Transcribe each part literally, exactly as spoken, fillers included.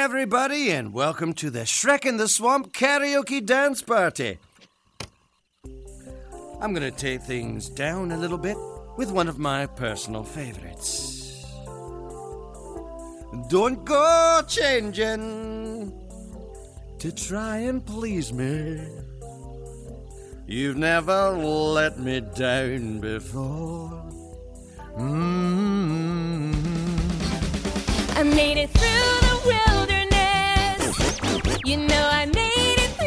everybody, and welcome to the Shrek in the Swamp karaoke dance party. I'm gonna take things down a little bit with one of my personal favorites. Don't go changing to try and please me. You've never let me down before. Mm-hmm. I made it through the wilderness. You know I made it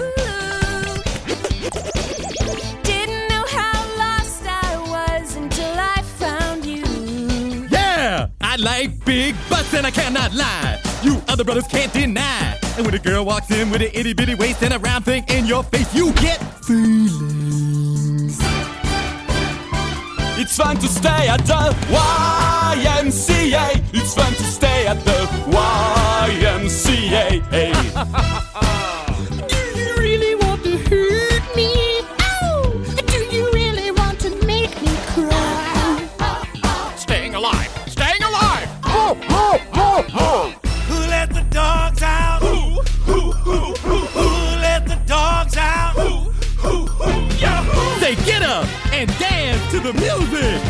through. Didn't know how lost I was until I found you. Yeah! I like big butts and I cannot lie. You other brothers can't deny. And when a girl walks in with an itty bitty waist and a round thing in your face, you get feelings. It's fun to stay at the Y M C A. It's fun to stay at the Y M C A. Do you really want to hurt me? Oh, do you really want to make me cry? Staying alive! Staying alive! Oh, oh, oh, oh. Who let the dogs out? Who, who, who, who, Who let the dogs out? who, who, who, yahoo! Say get up and dance to the music!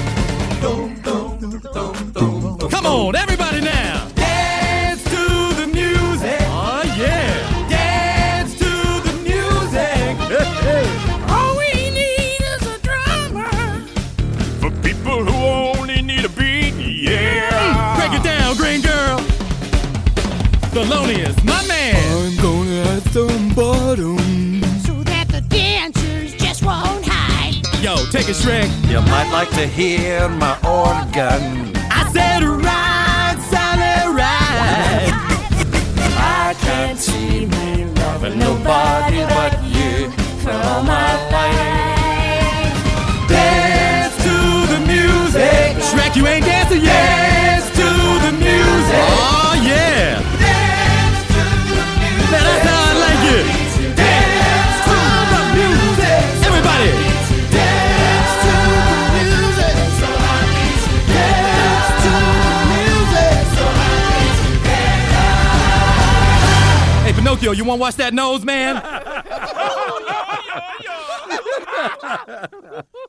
Come on, everybody now! Dance to the music. Oh yeah! Dance to the music. All we need is a drummer. For people who only need a beat, yeah. Break it down, green girl! Thelonious, my man! I'm gonna add some bottom. So that the dancers just won't hide. Yo, take it, Shrek. You might like to hear my organ. I said right, Sally, right. I can't see me loving nobody but you for all my life. Dance to the music. Shrek, you ain't dancing yet! Dance to the music. Oh yeah! Dance to the music. Man, that's how I like it! Dance to the music. Everybody! Dance to the music. So happy together. Dance to the music. So happy together. Hey, Pinocchio, you wanna watch that nose, man?